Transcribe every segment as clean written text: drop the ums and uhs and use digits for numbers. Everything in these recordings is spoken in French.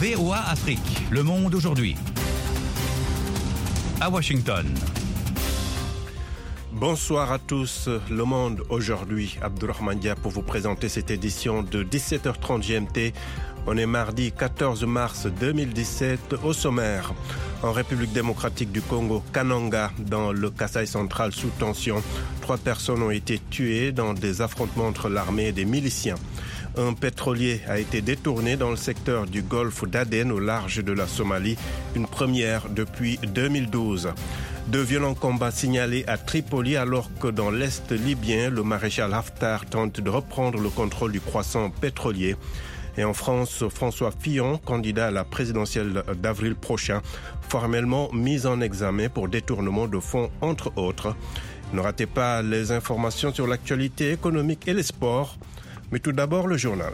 VOA Afrique, le monde aujourd'hui. À Washington. Bonsoir à tous, le monde aujourd'hui. Abdourahmane Dia pour vous présenter cette édition de 17h30 GMT. On est mardi 14 mars 2017 au sommaire. En République démocratique du Congo, Kananga, dans le Kasaï central sous tension. 3 personnes ont été tuées dans des affrontements entre l'armée et des miliciens. Un pétrolier a été détourné dans le secteur du golfe d'Aden au large de la Somalie, une première depuis 2012. De violents combats signalés à Tripoli alors que dans l'est libyen, le maréchal Haftar tente de reprendre le contrôle du croissant pétrolier. Et en France, François Fillon, candidat à la présidentielle d'avril prochain, formellement mis en examen pour détournement de fonds entre autres. Ne ratez pas les informations sur l'actualité économique et les sports. Mais tout d'abord, le journal.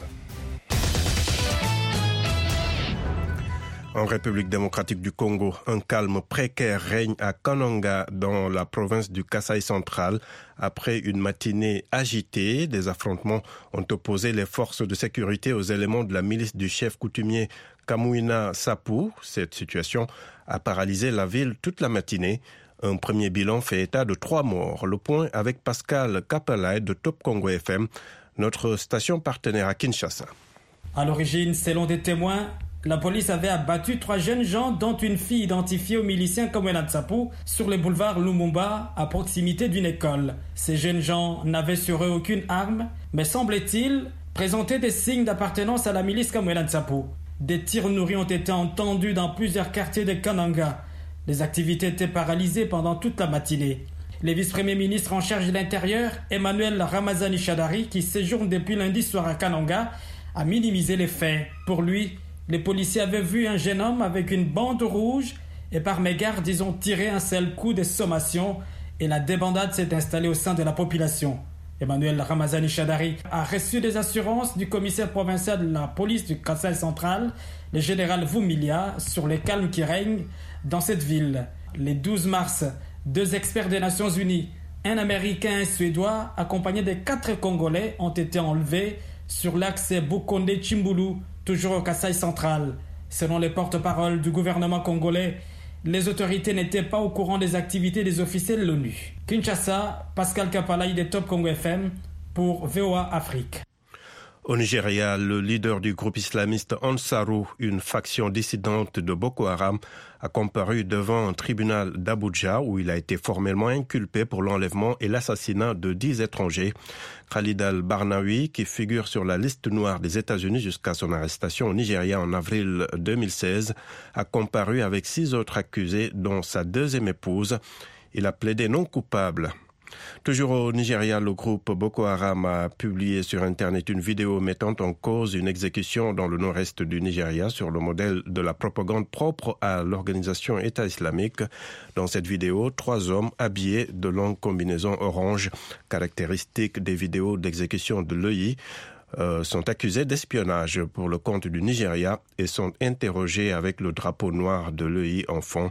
En République démocratique du Congo, un calme précaire règne à Kananga, dans la province du Kasaï central. Après une matinée agitée, des affrontements ont opposé les forces de sécurité aux éléments de la milice du chef coutumier Kamouina Sapou. Cette situation a paralysé la ville toute la matinée. Un premier bilan fait état de 3 morts. Le point avec Pascal Kapalay de Top Congo FM, notre station partenaire à Kinshasa. À l'origine, selon des témoins, la police avait abattu 3 jeunes gens, dont une fille identifiée aux miliciens comme Sapou, sur le boulevard Lumumba, à proximité d'une école. Ces jeunes gens n'avaient sur eux aucune arme, mais semble-t-il présentaient des signes d'appartenance à la milice comme Sapou. Des tirs nourris ont été entendus dans plusieurs quartiers de Kananga. Les activités étaient paralysées pendant toute la matinée. Le vice-premier ministre en charge de l'Intérieur, Emmanuel Ramazani Shadari, qui séjourne depuis lundi soir à Kananga, a minimisé les faits. Pour lui, les policiers avaient vu un jeune homme avec une bande rouge et par mégarde, ils ont tiré un seul coup de sommation et la débandade s'est installée au sein de la population. Emmanuel Ramazani Shadari a reçu des assurances du commissaire provincial de la police du Kasaï central, le général Vumilia, sur le calme qui règne dans cette ville. Le 12 mars, 2 experts des Nations Unies, un Américain et un Suédois, accompagnés de 4 Congolais, ont été enlevés sur l'axe Bukonde-Chimbulu, toujours au Kasaï central. Selon les porte-paroles du gouvernement congolais, les autorités n'étaient pas au courant des activités des officiels de l'ONU. Kinshasa, Pascal Kapalay de Top Congo FM pour VOA Afrique. Au Nigeria, le leader du groupe islamiste Ansarou, une faction dissidente de Boko Haram, a comparu devant un tribunal d'Abuja où il a été formellement inculpé pour l'enlèvement et l'assassinat de 10 étrangers. Khalid al-Barnawi, qui figure sur la liste noire des États-Unis jusqu'à son arrestation au Nigeria en avril 2016, a comparu avec 6 autres accusés, dont sa 2e épouse. Il a plaidé non coupable. Toujours au Nigeria, le groupe Boko Haram a publié sur Internet une vidéo mettant en cause une exécution dans le nord-est du Nigeria sur le modèle de la propagande propre à l'organisation État islamique. Dans cette vidéo, 3 hommes habillés de longues combinaisons orange, caractéristiques des vidéos d'exécution de l'EI, sont accusés d'espionnage pour le compte du Nigeria et sont interrogés avec le drapeau noir de l'EI en fond.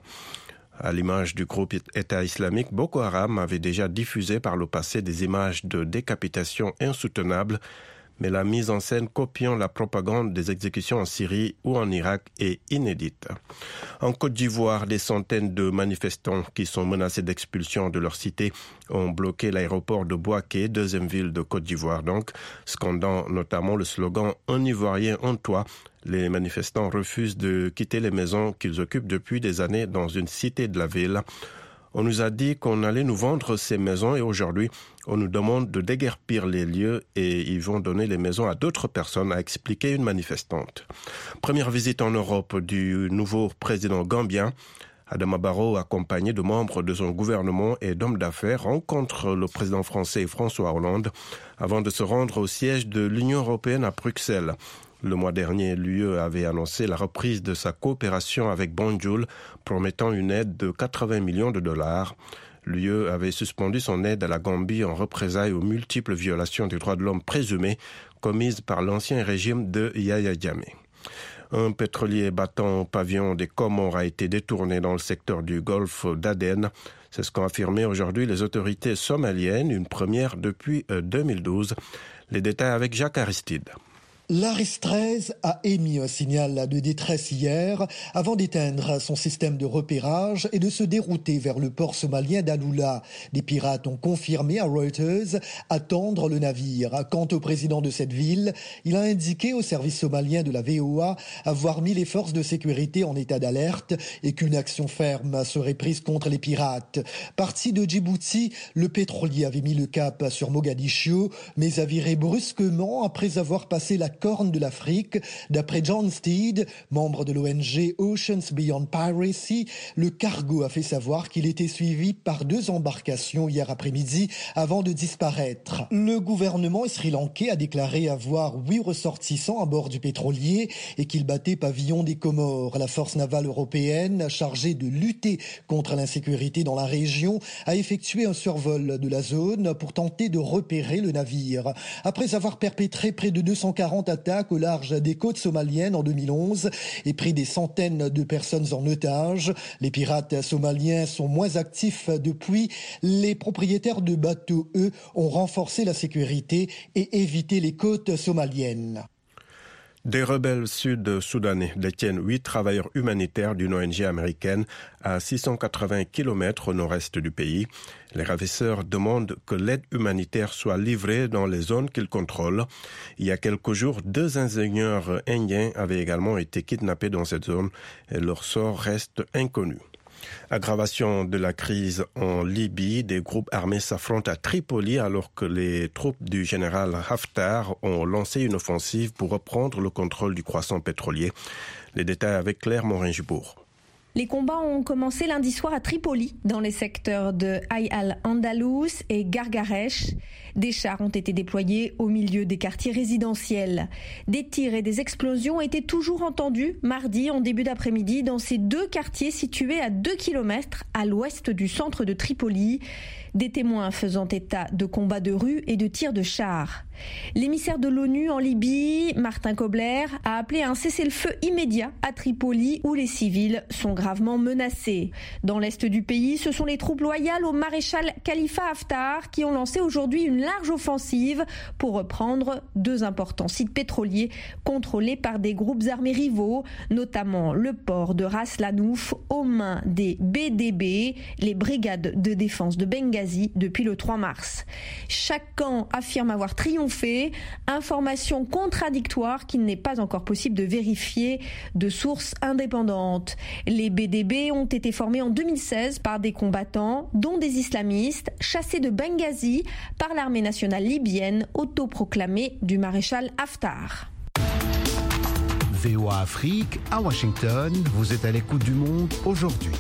À l'image du groupe État islamique, Boko Haram avait déjà diffusé par le passé des images de décapitation insoutenables, mais la mise en scène copiant la propagande des exécutions en Syrie ou en Irak est inédite. En Côte d'Ivoire, des centaines de manifestants qui sont menacés d'expulsion de leur cité ont bloqué l'aéroport de Bouaké, 2e ville de Côte d'Ivoire donc, scandant notamment le slogan « Un Ivoirien en toi ». Les manifestants refusent de quitter les maisons qu'ils occupent depuis des années dans une cité de la ville. On nous a dit qu'on allait nous vendre ces maisons et aujourd'hui, on nous demande de déguerpir les lieux et ils vont donner les maisons à d'autres personnes, a expliqué une manifestante. Première visite en Europe du nouveau président gambien. Adama Barrow, accompagné de membres de son gouvernement et d'hommes d'affaires, rencontre le président français François Hollande avant de se rendre au siège de l'Union européenne à Bruxelles. Le mois dernier, l'UE avait annoncé la reprise de sa coopération avec Banjul, promettant une aide de 80 millions de dollars. L'UE avait suspendu son aide à la Gambie en représailles aux multiples violations des droits de l'homme présumées commises par l'ancien régime de Yahya Jammeh. Un pétrolier battant pavillon des Comores a été détourné dans le secteur du golfe d'Aden. C'est ce qu'ont affirmé aujourd'hui les autorités somaliennes, une première depuis 2012. Les détails avec Jacques Aristide. L'Aris 13 a émis un signal de détresse hier avant d'éteindre son système de repérage et de se dérouter vers le port somalien d'Aloula. Des pirates ont confirmé à Reuters attendre le navire. Quant au président de cette ville, il a indiqué au service somalien de la VOA avoir mis les forces de sécurité en état d'alerte et qu'une action ferme serait prise contre les pirates. Parti de Djibouti, le pétrolier avait mis le cap sur Mogadiscio, mais a viré brusquement après avoir passé la Corne de l'Afrique. D'après John Steed, membre de l'ONG Oceans Beyond Piracy, le cargo a fait savoir qu'il était suivi par 2 embarcations hier après-midi avant de disparaître. Le gouvernement sri-lankais a déclaré avoir 8 ressortissants à bord du pétrolier et qu'il battait pavillon des Comores. La force navale européenne, chargée de lutter contre l'insécurité dans la région, a effectué un survol de la zone pour tenter de repérer le navire. Après avoir perpétré près de 240 attaques au large des côtes somaliennes en 2011 et pris des centaines de personnes en otage. Les pirates somaliens sont moins actifs depuis. Les propriétaires de bateaux, eux, ont renforcé la sécurité et évité les côtes somaliennes. Des rebelles sud-soudanais détiennent 8 travailleurs humanitaires d'une ONG américaine à 680 km au nord-est du pays. Les ravisseurs demandent que l'aide humanitaire soit livrée dans les zones qu'ils contrôlent. Il y a quelques jours, 2 ingénieurs indiens avaient également été kidnappés dans cette zone et leur sort reste inconnu. Aggravation de la crise en Libye, des groupes armés s'affrontent à Tripoli alors que les troupes du général Haftar ont lancé une offensive pour reprendre le contrôle du croissant pétrolier. Les détails avec Claire Morin-Gibourg. Les combats ont commencé lundi soir à Tripoli, dans les secteurs de Haï al-Andalous et Gargaresh. Des chars ont été déployés au milieu des quartiers résidentiels. Des tirs et des explosions ont été toujours entendus mardi en début d'après-midi dans ces 2 quartiers situés à 2 km à l'ouest du centre de Tripoli. Des témoins faisant état de combats de rue et de tirs de chars. L'émissaire de l'ONU en Libye, Martin Kobler, a appelé à un cessez-le-feu immédiat à Tripoli où les civils sont gravement menacés. Dans l'est du pays, ce sont les troupes loyales au maréchal Khalifa Haftar qui ont lancé aujourd'hui une large offensive pour reprendre 2 importants sites pétroliers contrôlés par des groupes armés rivaux, notamment le port de Ras Lanouf aux mains des BDB, les brigades de défense de Benghazi, depuis le 3 mars. Chaque camp affirme avoir triomphé, information contradictoire qu'il n'est pas encore possible de vérifier de sources indépendantes. Les BDB ont été formés en 2016 par des combattants, dont des islamistes, chassés de Benghazi par l'armée nationale libyenne autoproclamée du maréchal Haftar. VOA Afrique, à Washington, vous êtes à l'écoute du monde aujourd'hui.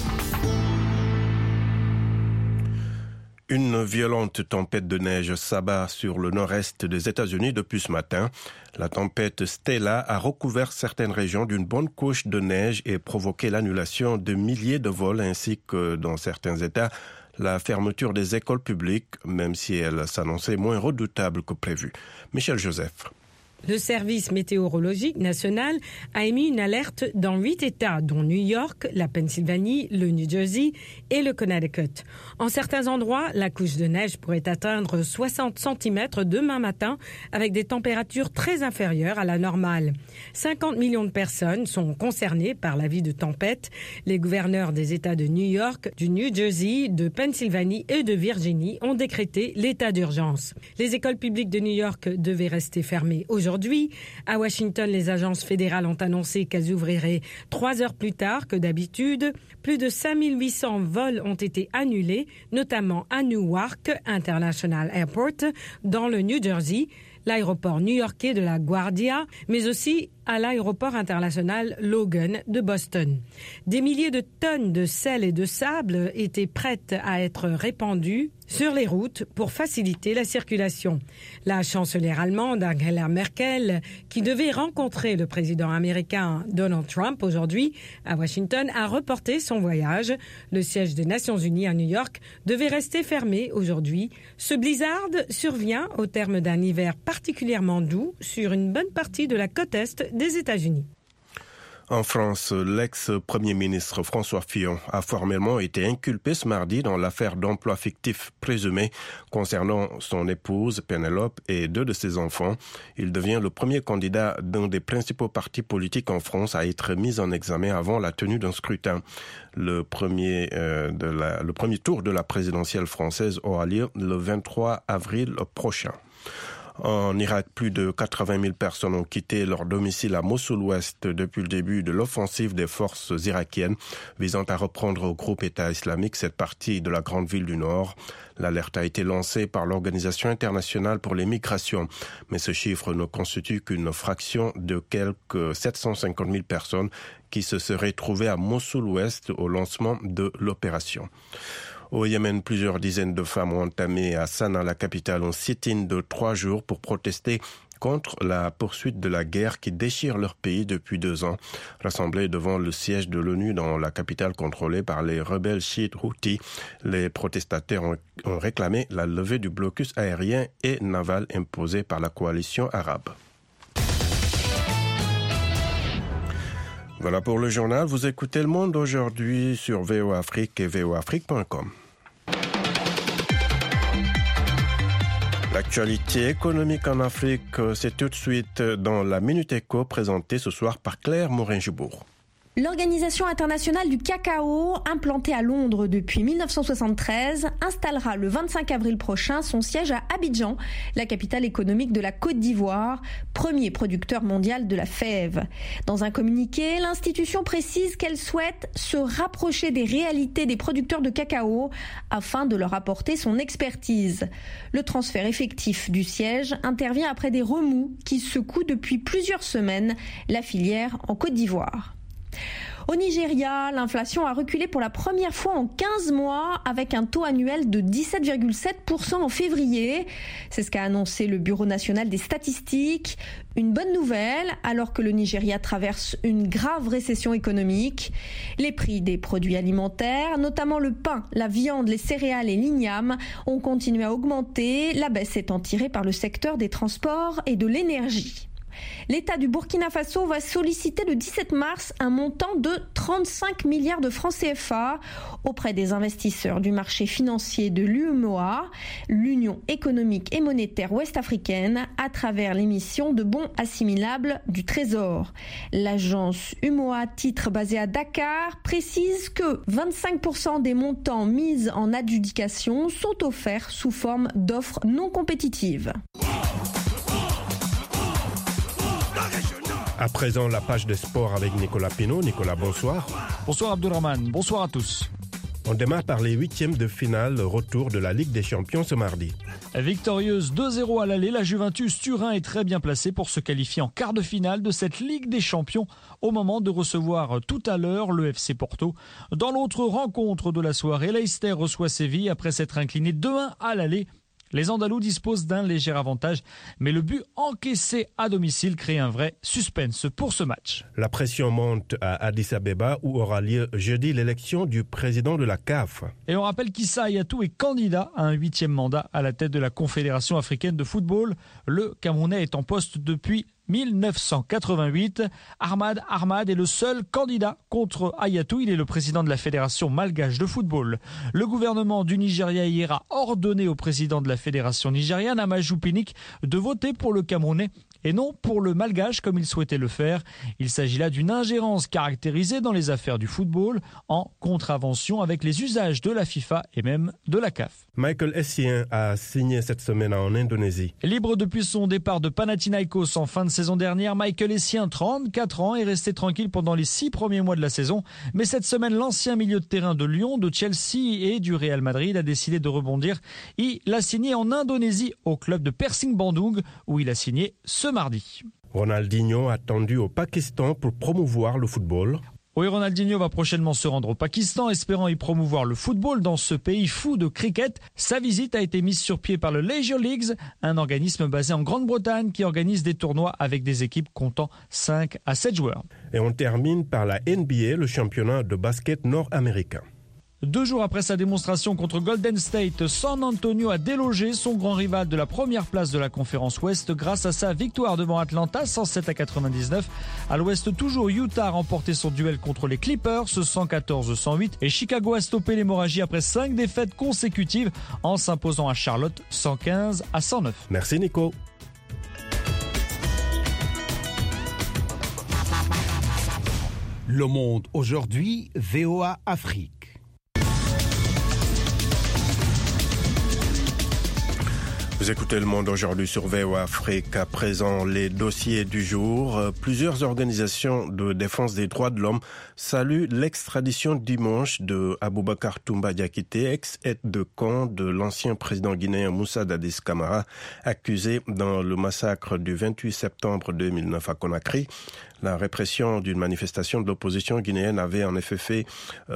Une violente tempête de neige s'abat sur le nord-est des États-Unis depuis ce matin. La tempête Stella a recouvert certaines régions d'une bonne couche de neige et provoqué l'annulation de milliers de vols ainsi que, dans certains États, la fermeture des écoles publiques, même si elle s'annonçait moins redoutable que prévu. Michel Joseph. Le service météorologique national a émis une alerte dans 8 États, dont New York, la Pennsylvanie, le New Jersey et le Connecticut. En certains endroits, la couche de neige pourrait atteindre 60 cm demain matin, avec des températures très inférieures à la normale. 50 millions de personnes sont concernées par l'avis de tempête. Les gouverneurs des États de New York, du New Jersey, de Pennsylvanie et de Virginie ont décrété l'état d'urgence. Les écoles publiques de New York devaient rester fermées aujourd'hui. À Washington, les agences fédérales ont annoncé qu'elles ouvriraient 3 heures plus tard que d'habitude. Plus de 5800 vols ont été annulés, notamment à Newark International Airport, dans le New Jersey, l'aéroport new-yorkais de LaGuardia, mais aussi à l'aéroport international Logan de Boston. Des milliers de tonnes de sel et de sable étaient prêtes à être répandues sur les routes pour faciliter la circulation. La chancelière allemande Angela Merkel, qui devait rencontrer le président américain Donald Trump aujourd'hui à Washington, a reporté son voyage. Le siège des Nations Unies à New York devait rester fermé aujourd'hui. Ce blizzard survient au terme d'un hiver particulièrement doux sur une bonne partie de la côte est des États-Unis. En France, l'ex-premier ministre François Fillon a formellement été inculpé ce mardi dans l'affaire d'emploi fictif présumé concernant son épouse Pénélope et 2 de ses enfants. Il devient le premier candidat d'un des principaux partis politiques en France à être mis en examen avant la tenue d'un scrutin. Le premier tour de la présidentielle française aura lieu le 23 avril prochain. En Irak, plus de 80 000 personnes ont quitté leur domicile à Mossoul-Ouest depuis le début de l'offensive des forces irakiennes visant à reprendre au groupe État islamique cette partie de la grande ville du Nord. L'alerte a été lancée par l'Organisation internationale pour les migrations, mais ce chiffre ne constitue qu'une fraction de quelques 750 000 personnes qui se seraient trouvées à Mossoul-Ouest au lancement de l'opération. Au Yémen, plusieurs dizaines de femmes ont entamé à Sanaa, la capitale, un sit-in de 3 jours pour protester contre la poursuite de la guerre qui déchire leur pays depuis 2 ans. Rassemblés devant le siège de l'ONU dans la capitale contrôlée par les rebelles chiites Houthis, les protestataires ont réclamé la levée du blocus aérien et naval imposé par la coalition arabe. Voilà pour le journal. Vous écoutez Le Monde aujourd'hui sur VOA Afrique et voaafrique.com. L'actualité économique en Afrique, c'est tout de suite dans la Minute Éco présentée ce soir par Claire Morin-Jubour. L'Organisation internationale du cacao, implantée à Londres depuis 1973, installera le 25 avril prochain son siège à Abidjan, la capitale économique de la Côte d'Ivoire, premier producteur mondial de la fève. Dans un communiqué, l'institution précise qu'elle souhaite se rapprocher des réalités des producteurs de cacao afin de leur apporter son expertise. Le transfert effectif du siège intervient après des remous qui secouent depuis plusieurs semaines la filière en Côte d'Ivoire. Au Nigeria, l'inflation a reculé pour la première fois en 15 mois avec un taux annuel de 17,7% en février. C'est ce qu'a annoncé le Bureau national des statistiques. Une bonne nouvelle alors que le Nigeria traverse une grave récession économique. Les prix des produits alimentaires, notamment le pain, la viande, les céréales et l'igname, ont continué à augmenter, la baisse étant tirée par le secteur des transports et de l'énergie. L'État du Burkina Faso va solliciter le 17 mars un montant de 35 milliards de francs CFA auprès des investisseurs du marché financier de l'UEMOA, l'Union économique et monétaire ouest-africaine, à travers l'émission de bons assimilables du Trésor. L'agence UEMOA, titre basé à Dakar, précise que 25% des montants mis en adjudication sont offerts sous forme d'offres non compétitives. À présent, la page de sport avec Nicolas Pinault. Nicolas, bonsoir. Bonsoir Abdelrahman, bonsoir à tous. On démarre par les 8e de finale, retour de la Ligue des Champions ce mardi. Victorieuse 2-0 à l'aller, la Juventus Turin est très bien placée pour se qualifier en quart de finale de cette Ligue des Champions au moment de recevoir tout à l'heure le FC Porto. Dans l'autre rencontre de la soirée, Leicester reçoit Séville après s'être incliné 2-1 à l'aller. Les Andalous disposent d'un léger avantage, mais le but encaissé à domicile crée un vrai suspense pour ce match. La pression monte à Addis Abeba où aura lieu jeudi l'élection du président de la CAF. Et on rappelle qu'Issa Hayatou est candidat à un 8e mandat à la tête de la Confédération africaine de football. Le Camerounais est en poste depuis 1988. Ahmad est le seul candidat contre Hayatou. Il est le président de la Fédération malgache de football. Le gouvernement du Nigeria hier a ordonné au président de la Fédération nigériane, Amaju Pinnick, de voter pour le Camerounais et non pour le malgache comme il souhaitait le faire. Il s'agit là d'une ingérence caractérisée dans les affaires du football en contravention avec les usages de la FIFA et même de la CAF. Michael Essien a signé cette semaine en Indonésie. Libre depuis son départ de Panathinaikos en fin de saison dernière, Michael Essien, 34 ans, est resté tranquille pendant les 6 premiers mois de la saison. Mais cette semaine, l'ancien milieu de terrain de Lyon, de Chelsea et du Real Madrid a décidé de rebondir. Il a signé en Indonésie au club de Persing Bandung où il a signé ce mardi. Ronaldinho attendu au Pakistan pour promouvoir le football. Oui, Ronaldinho va prochainement se rendre au Pakistan, espérant y promouvoir le football dans ce pays fou de cricket. Sa visite a été mise sur pied par le Leisure Leagues, un organisme basé en Grande-Bretagne qui organise des tournois avec des équipes comptant 5 à 7 joueurs. Et on termine par la NBA, le championnat de basket nord-américain. 2 jours après sa démonstration contre Golden State, San Antonio a délogé son grand rival de la première place de la conférence Ouest grâce à sa victoire devant Atlanta 107-99. À l'Ouest, toujours Utah a remporté son duel contre les Clippers 114-108 et Chicago a stoppé l'hémorragie après 5 défaites consécutives en s'imposant à Charlotte 115-109. Merci Nico. Le Monde aujourd'hui, VOA Afrique. Vous écoutez Le Monde aujourd'hui sur VOA Afrique. À présent, les dossiers du jour. Plusieurs organisations de défense des droits de l'homme saluent l'extradition dimanche de Aboubacar Toumba Diakité, ex-aide de camp de l'ancien président guinéen Moussa Dadis Camara, accusé dans le massacre du 28 septembre 2009 à Conakry. La répression d'une manifestation de l'opposition guinéenne avait en effet fait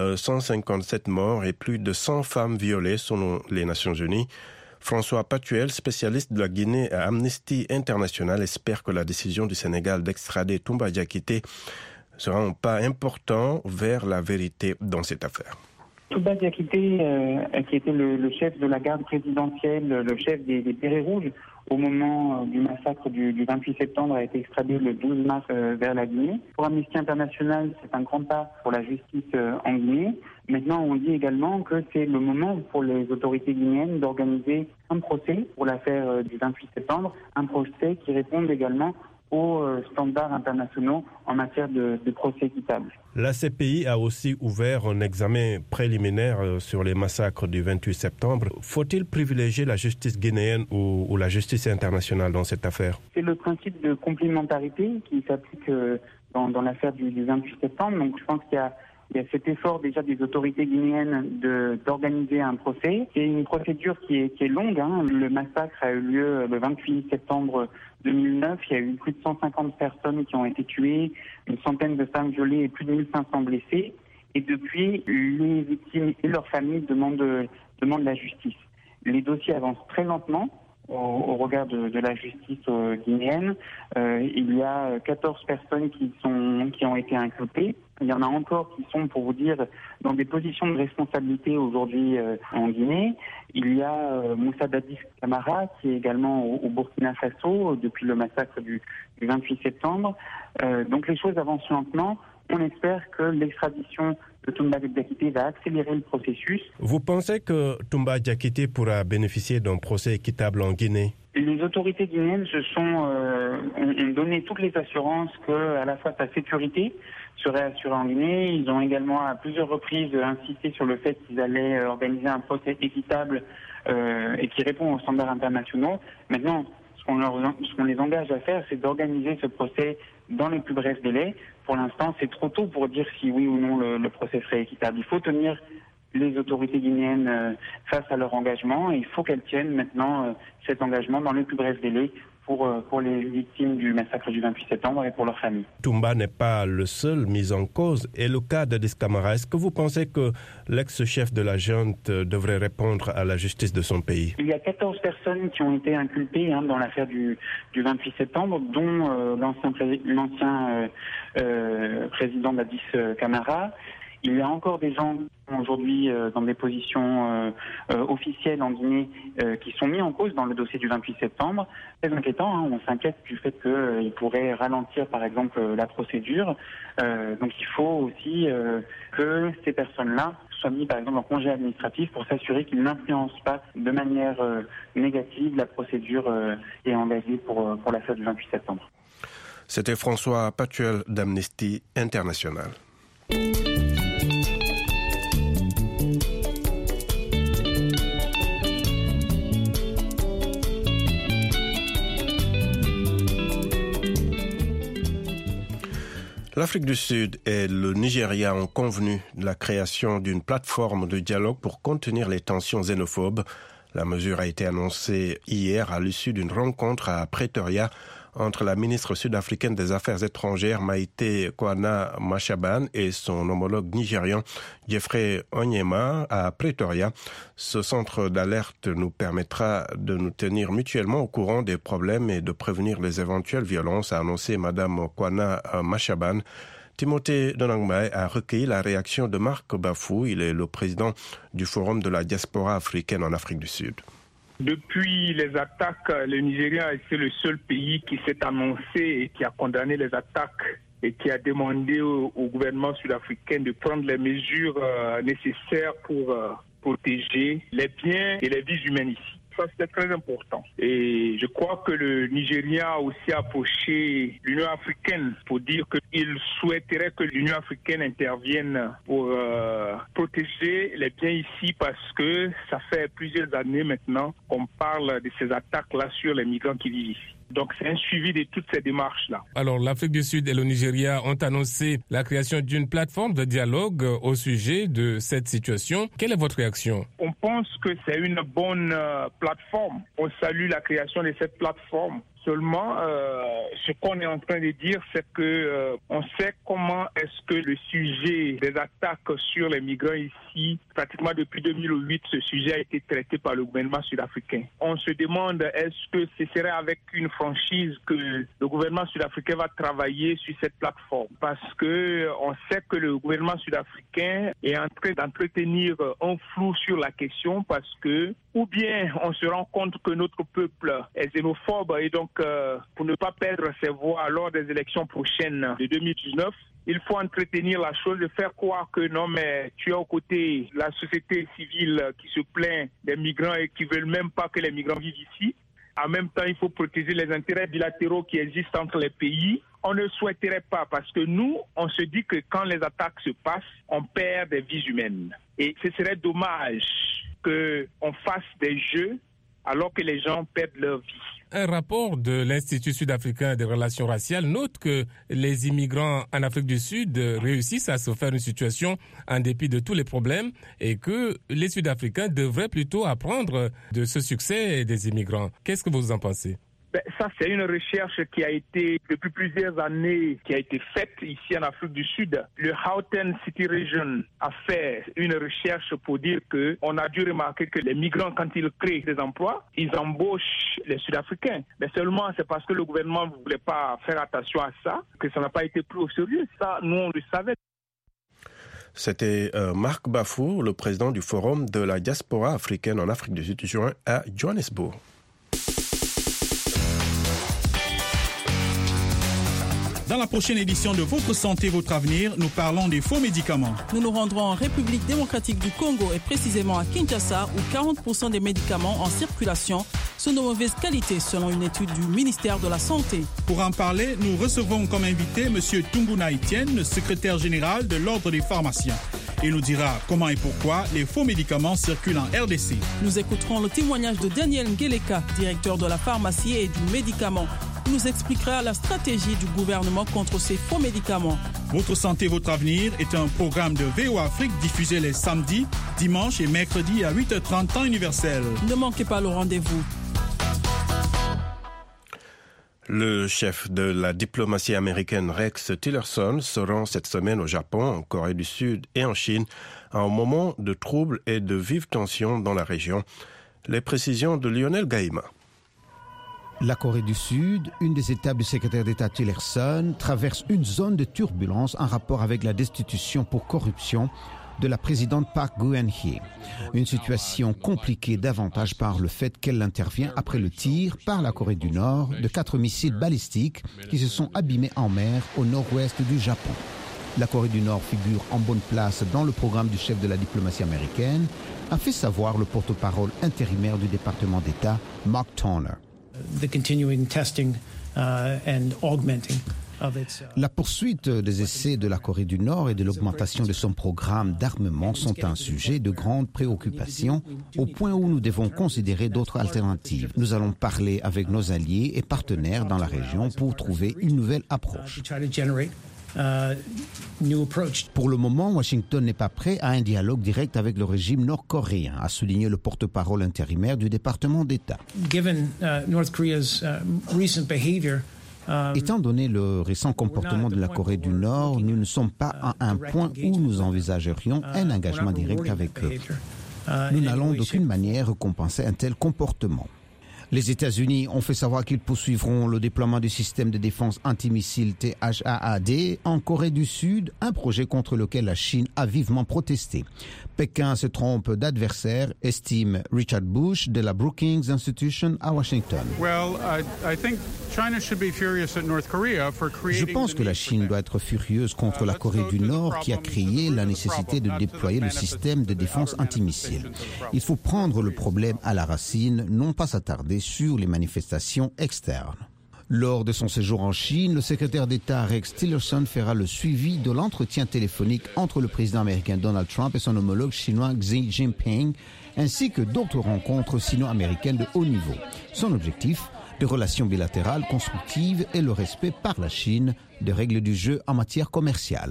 157 morts et plus de 100 femmes violées selon les Nations Unies. François Patuel, spécialiste de la Guinée à Amnesty International, espère que la décision du Sénégal d'extrader Toumba Diakité sera un pas important vers la vérité dans cette affaire. Toumba Diakité, qui était le chef de la garde présidentielle, le chef des Bérets Rouges, au moment du massacre du 28 septembre, a été extradé le 12 mars vers la Guinée. Pour Amnesty International, c'est un grand pas pour la justice en Guinée. Maintenant, on dit également que c'est le moment pour les autorités guinéennes d'organiser un procès pour l'affaire du 28 septembre, un procès qui réponde également aux standards internationaux en matière de procès équitable. La CPI a aussi ouvert un examen préliminaire sur les massacres du 28 septembre. Faut-il privilégier la justice guinéenne ou la justice internationale dans cette affaire? C'est le principe de complémentarité qui s'applique dans l'affaire du 28 septembre. Donc je pense qu'il y a cet effort déjà des autorités guinéennes d'organiser un procès. C'est une procédure qui est longue. Le massacre a eu lieu le 28 septembre 2009. Il y a eu plus de 150 personnes qui ont été tuées, une centaine de femmes violées et plus de 1500 blessés. Et depuis, les victimes et leurs familles demandent la justice. Les dossiers avancent très lentement au regard de la justice guinéenne. Il y a 14 personnes qui ont été inculpées. Il y en a encore qui sont, pour vous dire, dans des positions de responsabilité aujourd'hui en Guinée. Il y a Moussa Dadis Camara, qui est également au Burkina Faso depuis le massacre du 28 septembre. Donc les choses avancent lentement. On espère que l'extradition de Toumba Diakité va accélérer le processus. Vous pensez que Toumba Diakité pourra bénéficier d'un procès équitable en Guinée? Les autorités guinéennes ont donné toutes les assurances que à la fois sa sécurité serait assurée en Guinée. Ils ont également à plusieurs reprises insisté sur le fait qu'ils allaient organiser un procès équitable et qui répond aux standards internationaux. Maintenant, ce qu'on les engage à faire, c'est d'organiser ce procès dans les plus brefs délais. Pour l'instant, c'est trop tôt pour dire si oui ou non le procès serait équitable. Il faut tenir les autorités guinéennes face à leur engagement et il faut qu'elles tiennent maintenant cet engagement dans les plus brefs délais pour les victimes du massacre du 28 septembre et pour leurs familles. Toumba n'est pas le seul mis en cause. Et le cas de Dadis Camara, est-ce que vous pensez que l'ex-chef de la junte devrait répondre à la justice de son pays? Il y a 14 personnes qui ont été inculpées dans l'affaire du 28 septembre, dont l'ancien président Dadis Camara. Il y a encore des gens aujourd'hui dans des positions officielles en Guinée qui sont mis en cause dans le dossier du 28 septembre. Très inquiétant, on s'inquiète du fait qu'ils pourraient ralentir par exemple la procédure. Donc il faut aussi que ces personnes-là soient mis par exemple en congé administratif pour s'assurer qu'ils n'influencent pas de manière négative la procédure et engagée pour l'affaire du 28 septembre. C'était François Patuel d'Amnesty International. L'Afrique du Sud et le Nigeria ont convenu de la création d'une plateforme de dialogue pour contenir les tensions xénophobes. La mesure a été annoncée hier à l'issue d'une rencontre à Pretoria entre la ministre sud-africaine des Affaires étrangères Maïté Kwana Mashaban et son homologue nigérian Jeffrey Onyema à Pretoria. Ce centre d'alerte nous permettra de nous tenir mutuellement au courant des problèmes et de prévenir les éventuelles violences, a annoncé Madame Kwana Mashaban. Timothée Donangmai a recueilli la réaction de Marc Bafou. Il est le président du Forum de la diaspora africaine en Afrique du Sud. Depuis les attaques, le Nigeria a été le seul pays qui s'est annoncé et qui a condamné les attaques et qui a demandé au gouvernement sud-africain de prendre les mesures nécessaires pour protéger les biens et les vies humaines ici. Ça, c'était très important. Et je crois que le Nigeria a aussi approché l'Union africaine pour dire qu'il souhaiterait que l'Union africaine intervienne pour protéger les biens ici parce que ça fait plusieurs années maintenant qu'on parle de ces attaques-là sur les migrants qui vivent ici. Donc c'est un suivi de toutes ces démarches-là. Alors l'Afrique du Sud et le Nigeria ont annoncé la création d'une plateforme de dialogue au sujet de cette situation. Quelle est votre réaction? On pense que c'est une bonne plateforme. On salue la création de cette plateforme. Seulement, ce qu'on est en train de dire, c'est que on sait comment est-ce que le sujet des attaques sur les migrants ici, pratiquement depuis 2008, ce sujet a été traité par le gouvernement sud-africain. On se demande est-ce que ce serait avec une franchise que le gouvernement sud-africain va travailler sur cette plateforme, parce que on sait que le gouvernement sud-africain est en train d'entretenir un flou sur la question, parce que ou bien on se rend compte que notre peuple est xénophobe et donc pour ne pas perdre ses voix lors des élections prochaines de 2019, il faut entretenir la chose, de faire croire que non, mais tu es aux côtés de la société civile qui se plaint des migrants et qui ne veulent même pas que les migrants vivent ici. En même temps, il faut protéger les intérêts bilatéraux qui existent entre les pays. On ne souhaiterait pas, parce que nous, on se dit que quand les attaques se passent, on perd des vies humaines. Et ce serait dommage qu'on fasse des jeux alors que les gens perdent leur vie. Un rapport de l'Institut sud-africain des relations raciales note que les immigrants en Afrique du Sud réussissent à se faire une situation en dépit de tous les problèmes et que les Sud-Africains devraient plutôt apprendre de ce succès des immigrants. Qu'est-ce que vous en pensez? Ça, c'est une recherche qui a été, depuis plusieurs années, qui a été faite ici en Afrique du Sud. Le Gauteng City Region a fait une recherche pour dire qu'on a dû remarquer que les migrants, quand ils créent des emplois, ils embauchent les Sud-Africains. Mais seulement, c'est parce que le gouvernement ne voulait pas faire attention à ça, que ça n'a pas été pris au sérieux. Ça, nous, on le savait. C'était Marc Bafou, le président du Forum de la diaspora africaine en Afrique du Sud, joint à Johannesburg. Dans la prochaine édition de Votre Santé, Votre Avenir, nous parlons des faux médicaments. Nous nous rendrons en République démocratique du Congo et précisément à Kinshasa où 40% des médicaments en circulation sont de mauvaise qualité selon une étude du ministère de la Santé. Pour en parler, nous recevons comme invité M. Tunguna Etienne, secrétaire général de l'Ordre des pharmaciens. Il nous dira comment et pourquoi les faux médicaments circulent en RDC. Nous écouterons le témoignage de Daniel Ngeleka, directeur de la pharmacie et du médicament. Il nous expliquera la stratégie du gouvernement contre ces faux médicaments. Votre santé, votre avenir est un programme de VOA Afrique diffusé les samedis, dimanches et mercredis à 8h30 temps universel. Ne manquez pas le rendez-vous. Le chef de la diplomatie américaine Rex Tillerson se rend cette semaine au Japon, en Corée du Sud et en Chine, à un moment de troubles et de vives tensions dans la région. Les précisions de Lionel Gaïma. La Corée du Sud, une des étapes du secrétaire d'État Tillerson, traverse une zone de turbulence en rapport avec la destitution pour corruption de la présidente Park Geun-hye. Une situation compliquée davantage par le fait qu'elle intervient après le tir par la Corée du Nord de 4 missiles balistiques qui se sont abîmés en mer au nord-ouest du Japon. La Corée du Nord figure en bonne place dans le programme du chef de la diplomatie américaine, a fait savoir le porte-parole intérimaire du département d'État, Mark Toner. La poursuite des essais de la Corée du Nord et de l'augmentation de son programme d'armement sont un sujet de grande préoccupation au point où nous devons considérer d'autres alternatives. Nous allons parler avec nos alliés et partenaires dans la région pour trouver une nouvelle approche. Pour le moment, Washington n'est pas prêt à un dialogue direct avec le régime nord-coréen, a souligné le porte-parole intérimaire du département d'État. Étant donné le récent comportement de la Corée du Nord, nous ne sommes pas à un point où nous envisagerions un engagement direct avec eux. Nous n'allons d'aucune manière récompenser un tel comportement. Les États-Unis ont fait savoir qu'ils poursuivront le déploiement du système de défense antimissile THAAD en Corée du Sud, un projet contre lequel la Chine a vivement protesté. Pékin se trompe d'adversaire, estime Richard Bush de la Brookings Institution à Washington. Je pense que la Chine doit être furieuse contre la Corée du Nord qui a créé la nécessité de déployer le système de défense antimissile. Il faut prendre le problème à la racine, non pas s'attarder sur les manifestations externes. Lors de son séjour en Chine, le secrétaire d'État Rex Tillerson fera le suivi de l'entretien téléphonique entre le président américain Donald Trump et son homologue chinois Xi Jinping, ainsi que d'autres rencontres sino-américaines de haut niveau. Son objectif, de relations bilatérales constructives et le respect par la Chine des règles du jeu en matière commerciale.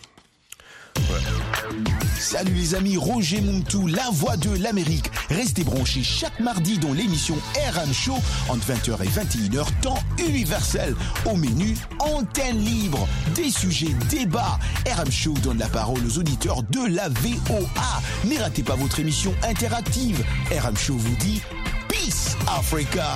Salut les amis, Roger Montou, la voix de l'Amérique. Restez branchés chaque mardi dans l'émission RM Show entre 20h et 21h, temps universel. Au menu, antenne libre, des sujets, débats. RM Show donne la parole aux auditeurs de la VOA. Ne ratez pas votre émission interactive. RM Show vous dit Peace Africa.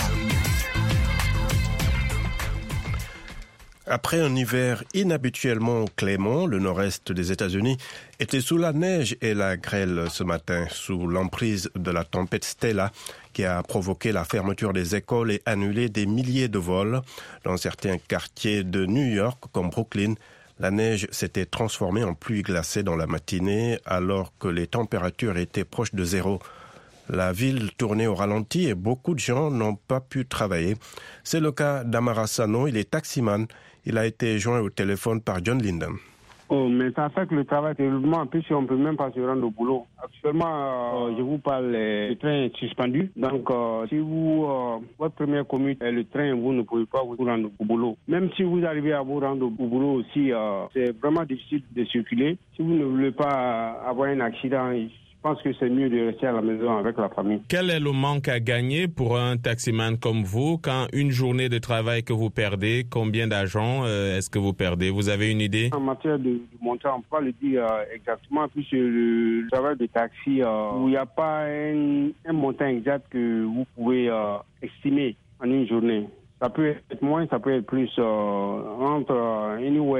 Après un hiver inhabituellement clément, le nord-est des États-Unis était sous la neige et la grêle ce matin, sous l'emprise de la tempête Stella, qui a provoqué la fermeture des écoles et annulé des milliers de vols. Dans certains quartiers de New York, comme Brooklyn, la neige s'était transformée en pluie glacée dans la matinée, alors que les températures étaient proches de zéro. La ville tournait au ralenti et beaucoup de gens n'ont pas pu travailler. C'est le cas d'Amara Sano, il est taximan. Il a été joint au téléphone par John Linden. Oh, mais ça fait que le travail terriblement, puisqu'on ne peut même pas se rendre au boulot. Actuellement, je vous parle, le train est suspendu. Donc, si votre première commute est le train, vous ne pouvez pas vous rendre au boulot. Même si vous arrivez à vous rendre au boulot aussi, c'est vraiment difficile de circuler. Si vous ne voulez pas avoir un accident, je pense que c'est mieux de rester à la maison avec la famille. Quel est le manque à gagner pour un taximan comme vous quand une journée de travail que vous perdez, combien d'argent est-ce que vous perdez? Vous avez une idée? En matière de montant, on ne peut pas le dire exactement, puisque le travail de taxi, où il n'y a pas un montant exact que vous pouvez estimer en une journée. Ça peut être moins, ça peut être plus, entre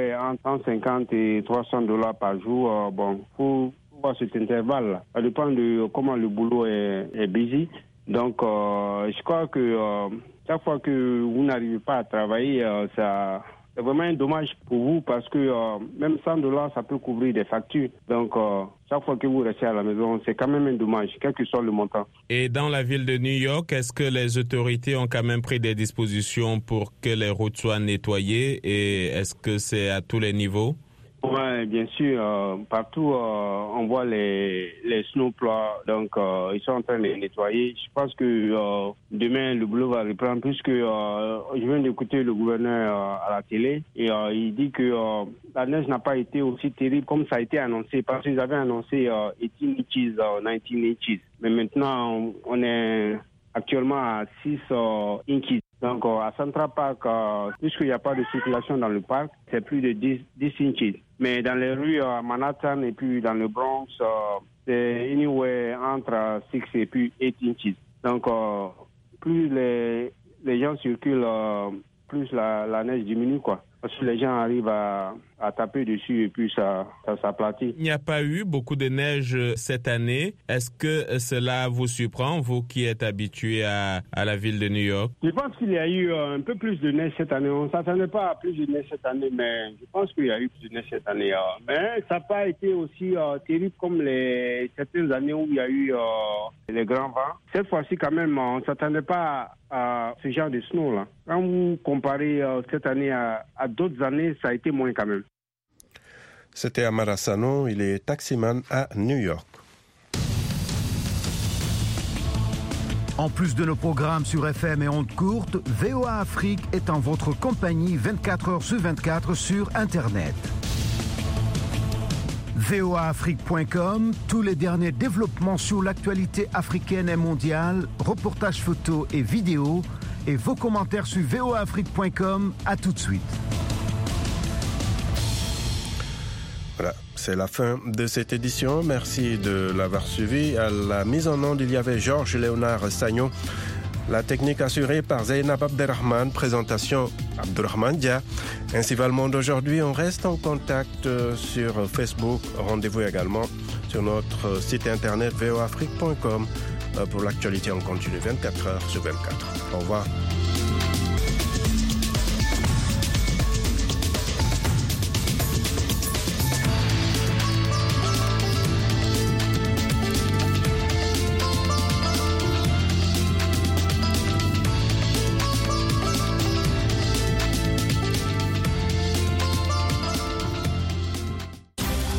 150 et $300 par jour. Faut cet intervalle. Ça dépend de comment le boulot est busy. Donc, je crois que chaque fois que vous n'arrivez pas à travailler, c'est vraiment un dommage pour vous parce que même $100, ça peut couvrir des factures. Donc, chaque fois que vous restez à la maison, c'est quand même un dommage, quel que soit le montant. Et dans la ville de New York, est-ce que les autorités ont quand même pris des dispositions pour que les routes soient nettoyées et est-ce que c'est à tous les niveaux? Oui, bien sûr. Partout, on voit les snowplows. Donc, ils sont en train de les nettoyer. Je pense que demain, le boulot va reprendre puisque je viens d'écouter le gouverneur à la télé et il dit que la neige n'a pas été aussi terrible comme ça a été annoncé parce qu'ils avaient annoncé 18 inches, 19 inches. Mais maintenant, on est actuellement à 6 inches. Donc, à Central Park, puisqu'il n'y a pas de circulation dans le parc, c'est plus de 10 inches. Mais dans les rues à Manhattan et puis dans le Bronx, c'est entre 6 et puis 8 inches. Donc, plus les gens circulent, plus la neige diminue, quoi. Parce que les gens arrivent à taper dessus et puis ça s'aplatit. Il n'y a pas eu beaucoup de neige cette année. Est-ce que cela vous surprend, vous qui êtes habitué à la ville de New York? Je pense qu'il y a eu un peu plus de neige cette année. On ne s'attendait pas à plus de neige cette année, mais je pense qu'il y a eu plus de neige cette année. Mais ça n'a pas été aussi terrible comme certaines années où il y a eu les grands vents. Cette fois-ci, quand même, on ne s'attendait pas à ce genre de snow là. Quand vous comparez cette année à d'autres années, ça a été moins quand même. C'était Amara Sano, il est taximan à New York. En plus de nos programmes sur FM et ondes courtes, VOA Afrique est en votre compagnie 24 heures sur 24 sur Internet. voaafrique.com, tous les derniers développements sur l'actualité africaine et mondiale, reportages photos et vidéos, et vos commentaires sur voaafrique.com. À tout de suite. Voilà, c'est la fin de cette édition. Merci de l'avoir suivi. À la mise en onde, il y avait Georges Léonard Sagnon. La technique assurée par Zainab Abderrahman, présentation Abderrahman Dia. Ainsi va le monde aujourd'hui. On reste en contact sur Facebook. Rendez-vous également sur notre site internet voafrique.com pour l'actualité en continu 24 heures sur 24. Au revoir.